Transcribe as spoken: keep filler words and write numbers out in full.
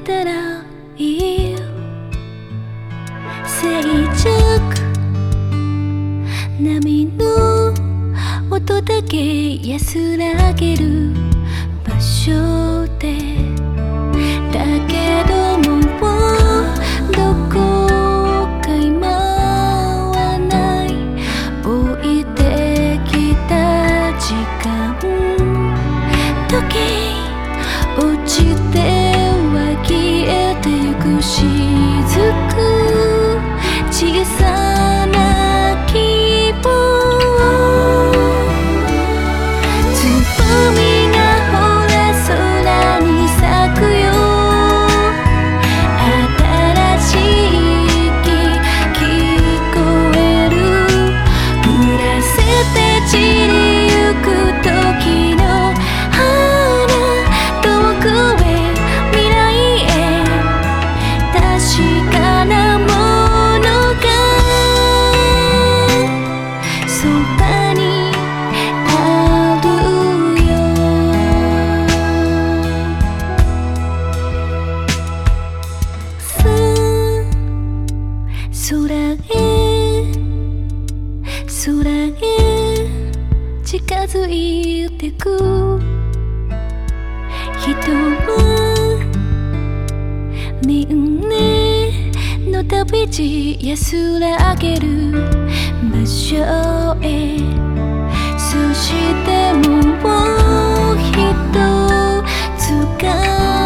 たらいいよ。静寂波の音だけ安らげる場所で、だけどもどこか今はない。置いてきた時間時計落ちては消えてゆく雫、小さな希望。つぼみがほら空に咲くよ。新しい息聞こえる。降らせて散りゆく時の花、遠くへ未来へ確かなものがそばにあるよ。さあ空へ空へ近づいてく。人はみんなの旅路安らげる場所へ。そしてもうひとつが